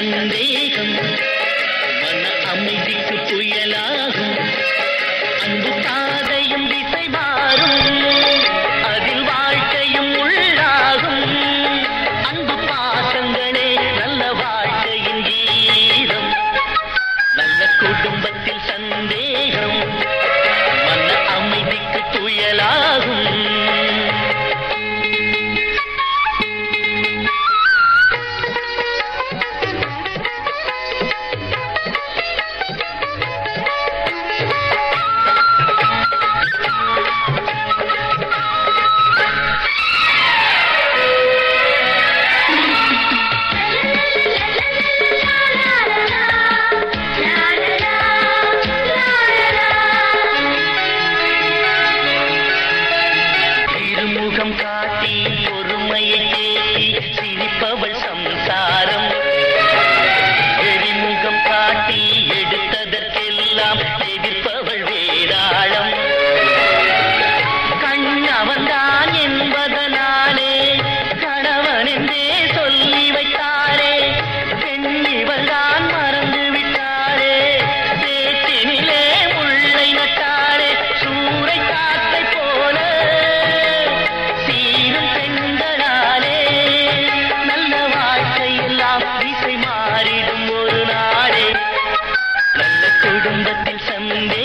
சந்தேகம் மன அமைதிக்கு புயலாகும் அன்பு பாதையும் திசை மாறும் அதில் வாழ்க்கையும் உள்ளாகும் அன்பு பாசங்களே நல்ல வாழ்க்கையின் கீதம் நல்ல குடும்பத்தில் சந்தேகம் மன அமைதிக்கு புயலாகும் காட்டி பொறுமையை கேட்டி சிரிப்பவள் சம்சாரம் எரிமுகம் காட்டி எடுத்ததற்கெல்லாம் எதிர்ப்பவள் வேதாளம் கண்ணவன்தான் என்பதனாலே கணவன் என்றே சொல்லி வைத்தாரே பெண் இவள்தான் மறந்து விட்டாரே பேச்சினிலே முள்ளை நட்டாரே சூறை காத்தை போல திசை மாறிடும் ஒரு நாளே நல்ல குடும்பத்தில் சந்தே